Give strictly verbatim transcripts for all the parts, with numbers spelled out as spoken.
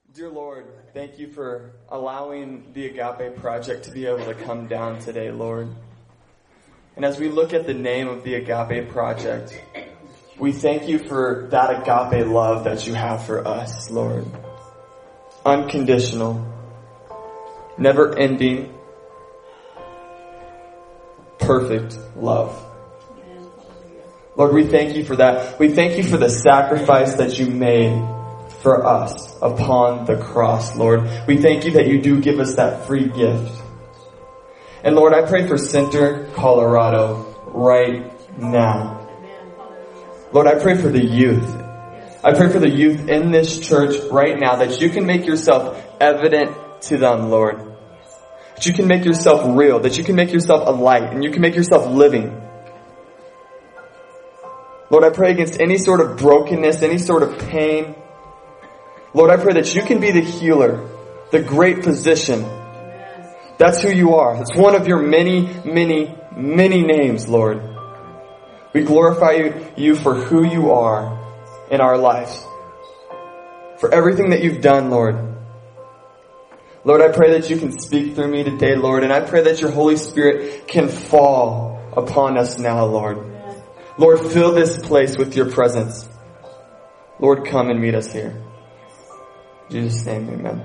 Dear Lord, thank you for allowing the Agape Project to be able to come down today, Lord. And as we look at the name of the Agape Project, we thank you for that agape love that you have for us, Lord. Unconditional, never ending, perfect love. Lord, we thank you for that. We thank you for the sacrifice that you made for us upon the cross, Lord. We thank you that you do give us that free gift. And Lord, I pray for Center, Colorado right now. Lord, I pray for the youth. I pray for the youth in this church right now that you can make yourself evident to them, Lord. That you can make yourself real, that you can make yourself a light, and you can make yourself living. Lord, I pray against any sort of brokenness, any sort of pain. Lord, I pray that you can be the healer, the great physician. That's who you are. It's one of your many, many, many names, Lord. We glorify you for who you are in our lives. For everything that you've done, Lord. Lord, I pray that you can speak through me today, Lord. And I pray that your Holy Spirit can fall upon us now, Lord. Lord, fill this place with your presence. Lord, come and meet us here. In Jesus' name, amen.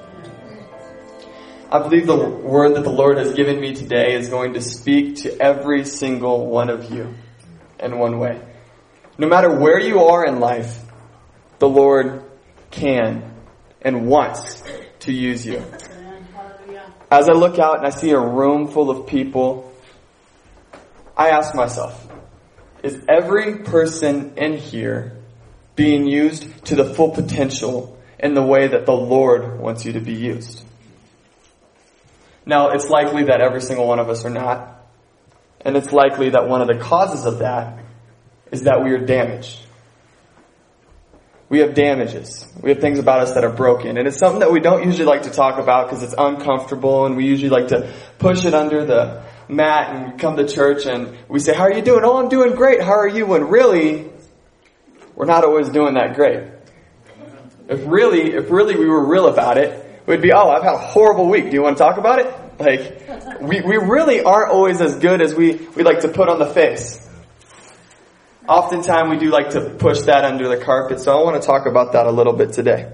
I believe the word that the Lord has given me today is going to speak to every single one of you in one way. No matter where you are in life, the Lord can and wants to use you. As I look out and I see a room full of people, I ask myself, is every person in here being used to the full potential in the way that the Lord wants you to be used? Now, it's likely that every single one of us are not. And it's likely that one of the causes of that is that we are damaged. We have damages. We have things about us that are broken. And it's something that we don't usually like to talk about because it's uncomfortable, and we usually like to push it under the mat and come to church and we say, how are you doing? Oh, I'm doing great. How are you? When really, we're not always doing that great. If really, if really we were real about it, we'd be, oh, I've had a horrible week. Do you want to talk about it? Like, we, we really aren't always as good as we, we like to put on the face. Oftentimes we do like to push that under the carpet, so I want to talk about that a little bit today.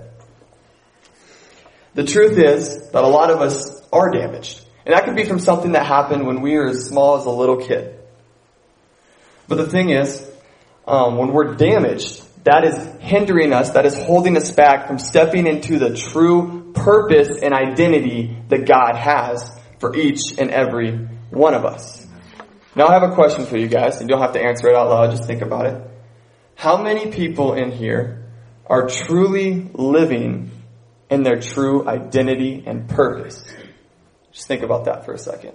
The truth is that a lot of us are damaged. And that could be from something that happened when we were as small as a little kid. But the thing is, um, when we're damaged, that is hindering us, that is holding us back from stepping into the true purpose and identity that God has for each and every one of us. Now I have a question for you guys, and you don't have to answer it out loud, just think about it. How many people in here are truly living in their true identity and purpose? Just think about that for a second.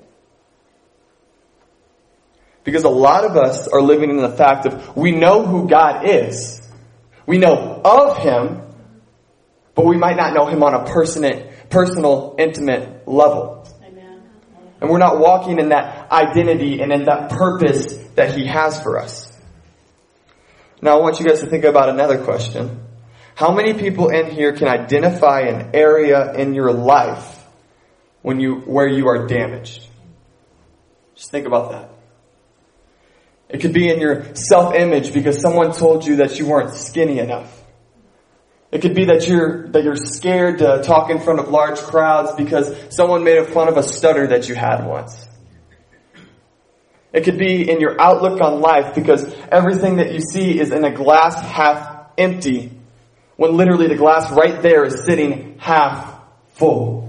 Because a lot of us are living in the fact of we know who God is. We know of Him, but we might not know Him on a personal, personal, intimate level. Amen. And we're not walking in that identity and in that purpose that He has for us. Now I want you guys to think about another question. How many people in here can identify an area in your life when you where you are damaged? Just think about that. It could be in your self-image because someone told you that you weren't skinny enough. It could be that you're that you're scared to talk in front of large crowds because someone made fun of a stutter that you had once. It could be in your outlook on life because everything that you see is in a glass half empty when literally the glass right there is sitting half full.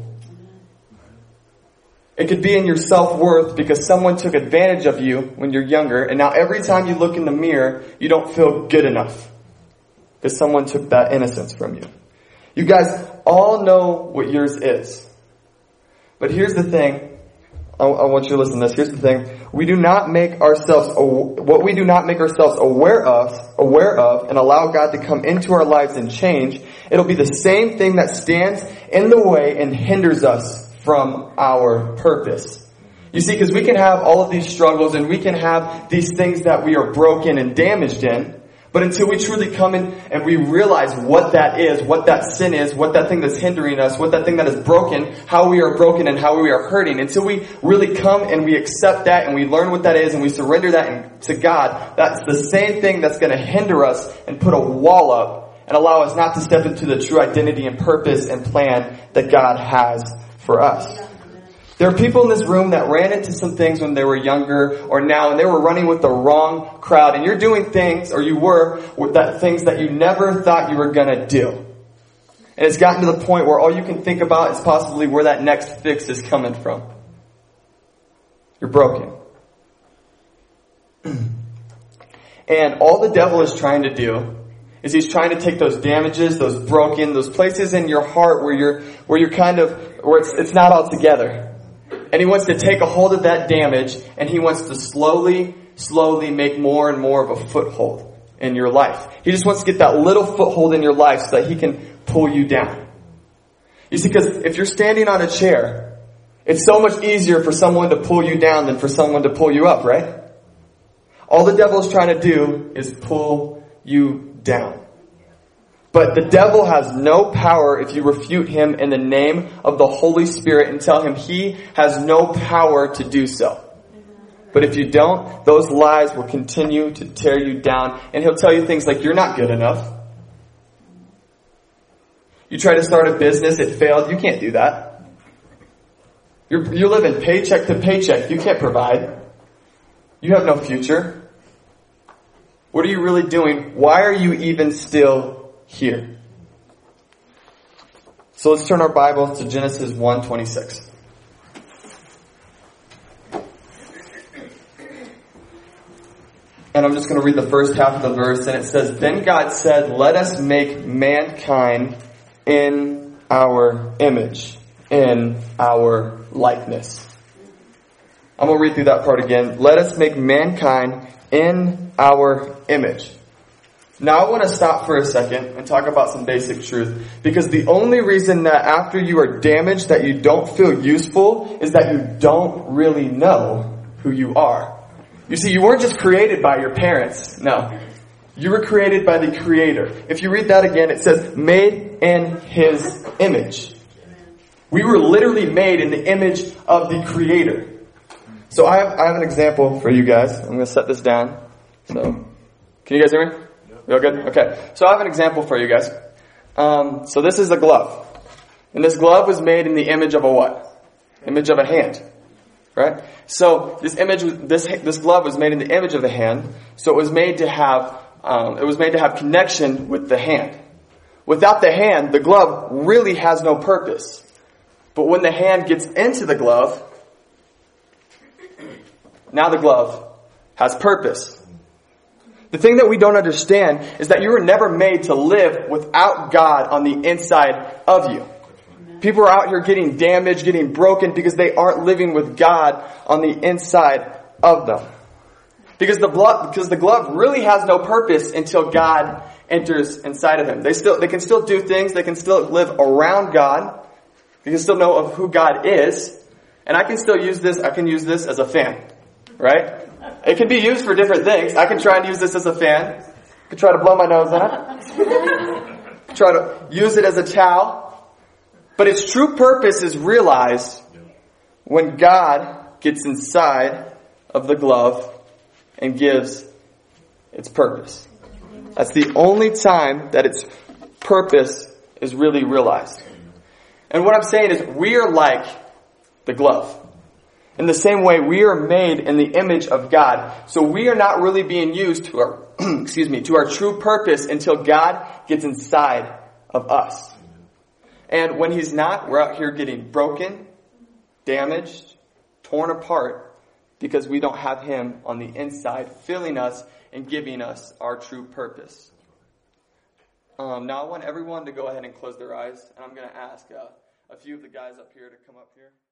It could be in your self-worth because someone took advantage of you when you're younger, and now every time you look in the mirror, you don't feel good enough because someone took that innocence from you. You guys all know what yours is. But here's the thing. I, I want you to listen to this. Here's the thing. We do not make ourselves, what we do not make ourselves aware of, aware of, and allow God to come into our lives and change, it'll be the same thing that stands in the way and hinders us from our purpose. You see, because we can have all of these struggles and we can have these things that we are broken and damaged in, But until we truly come in and we realize what that is, what that sin is, what that thing that's hindering us, what that thing that is broken, how we are broken and how we are hurting, until we really come and we accept that and we learn what that is and we surrender that in, to God, that's the same thing that's going to hinder us and put a wall up and allow us not to step into the true identity and purpose and plan that God has for us. There are people in this room that ran into some things when they were younger or now, and they were running with the wrong crowd. And you're doing things, or you were, with that things that you never thought you were going to do. And it's gotten to the point where all you can think about is possibly where that next fix is coming from. You're broken. And all the devil is trying to do is he's trying to take those damages, those broken, those places in your heart where you're, where you're kind of, where it's, it's not all together. And he wants to take a hold of that damage, and he wants to slowly, slowly make more and more of a foothold in your life. He just wants to get that little foothold in your life so that he can pull you down. You see, because if you're standing on a chair, it's so much easier for someone to pull you down than for someone to pull you up, right? All the devil is trying to do is pull you down. But the devil has no power if you refute him in the name of the Holy Spirit and tell him he has no power to do so. But if you don't, those lies will continue to tear you down. And he'll tell you things like, you're not good enough. You try to start a business, it failed. You can't do that. You're, you're living paycheck to paycheck. You can't provide. You have no future. What are you really doing? Why are you even still here? So let's turn our Bibles to Genesis one twenty-six. And I'm just going to read the first half of the verse, and it says, "Then God said, let us make mankind in our image, in our likeness." I'm going to read through that part again. Let us make mankind in our image. Now I want to stop for a second and talk about some basic truth. Because the only reason that after you are damaged that you don't feel useful is that you don't really know who you are. You see, you weren't just created by your parents. No. You were created by the Creator. If you read that again, it says, made in His image. We were literally made in the image of the Creator. So I have, I have an example for you guys. I'm going to set this down. So, can you guys hear me? You all good? Okay. So I have an example for you guys. Um, so this is a glove. And this glove was made in the image of a what? Image of a hand. Right? So this image, this this glove was made in the image of the hand. So it was made to have, um, it was made to have connection with the hand. Without the hand, the glove really has no purpose. But when the hand gets into the glove, now the glove has purpose. The thing that we don't understand is that you were never made to live without God on the inside of you. People are out here getting damaged, getting broken because they aren't living with God on the inside of them. Because the glove, because the glove really has no purpose until God enters inside of him. They still, they can still do things. They can still live around God. They can still know of who God is. And I can still use this. I can use this as a fan, right? It can be used for different things. I can try and use this as a fan. I can try to blow my nose in. Try to use it as a towel. But its true purpose is realized when God gets inside of the glove and gives its purpose. That's the only time that its purpose is really realized. And what I'm saying is we are like the glove. In the same way, we are made in the image of God. So we are not really being used to our, excuse me, to our true purpose until God gets inside of us. And when He's not, we're out here getting broken, damaged, torn apart because we don't have Him on the inside filling us and giving us our true purpose. Um, now I want everyone to go ahead and close their eyes. And I'm going to ask uh, a few of the guys up here to come up here.